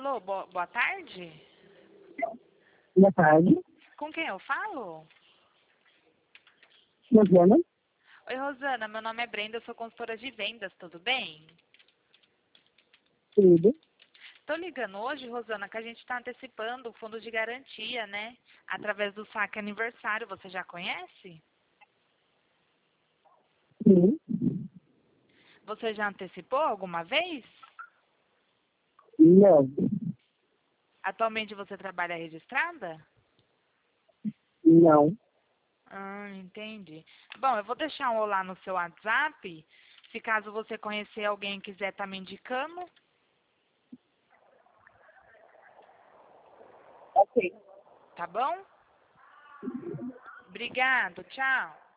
Alô, boa tarde? Boa tarde. Com quem eu falo? Rosana. Oi, Rosana, meu nome é Brenda, eu sou consultora de vendas, tudo bem? Tudo. Tô ligando hoje, Rosana, que a gente está antecipando o fundo de garantia, né? Através do saque aniversário, você já conhece? Sim. Você já antecipou alguma vez? Não. Atualmente você trabalha registrada? Não. Entendi. Bom, eu vou deixar um olá no seu WhatsApp, se caso você conhecer alguém e quiser estar me indicando, Ok. tá bom? Obrigado, tchau.